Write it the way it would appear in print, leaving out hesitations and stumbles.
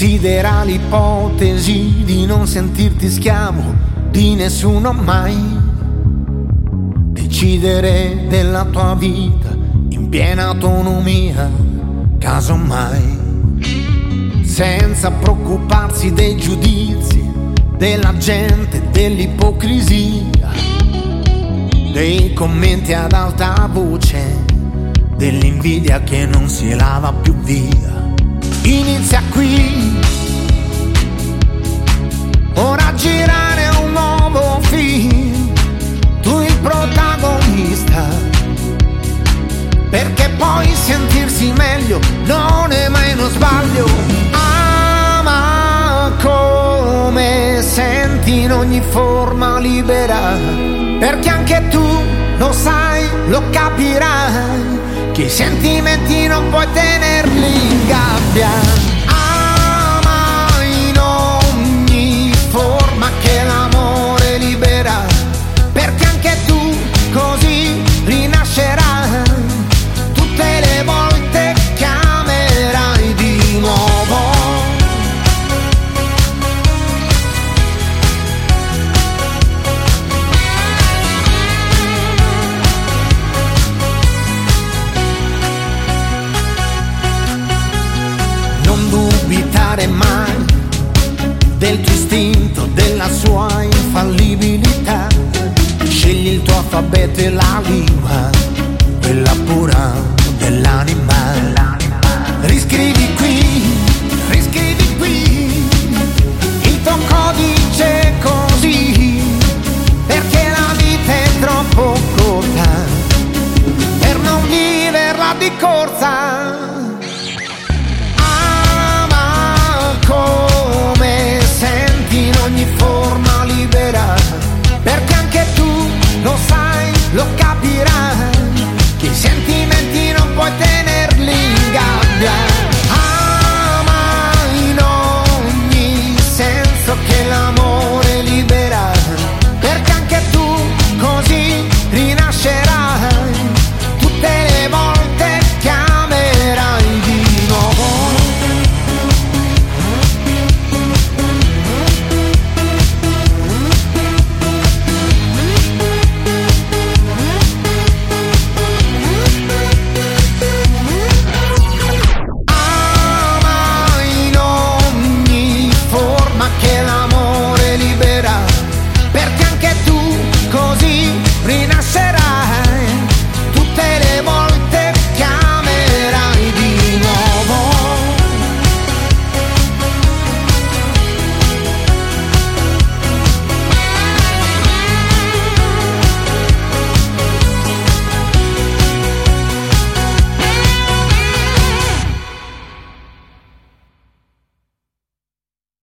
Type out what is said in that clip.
Considera l'ipotesi di non sentirti schiavo di nessuno mai. Decidere della tua vita in piena autonomia, casomai. Senza preoccuparsi dei giudizi della gente, dell'ipocrisia, dei commenti ad alta voce, dell'invidia che non si lava più via. Inizia qui, ora a girare un nuovo film, tu il protagonista, perché poi sentirsi meglio non è mai uno sbaglio. Ama come senti in ogni forma libera, perché anche tu lo sai, lo capirai, che i sentimenti non puoi tenerli in gabbia. Ama in ogni forma che l'amore libera, perché anche tu così rinascerai, tutte le volte che amerai di nuovo. Non dubitare mai del tuo istinto, della sua infallibilità. Scegli il tuo alfabeto e la lingua, quella pura dell'anima. Riscrivi qui il tuo codice così, perché la vita è troppo corta per non viverla di corsa.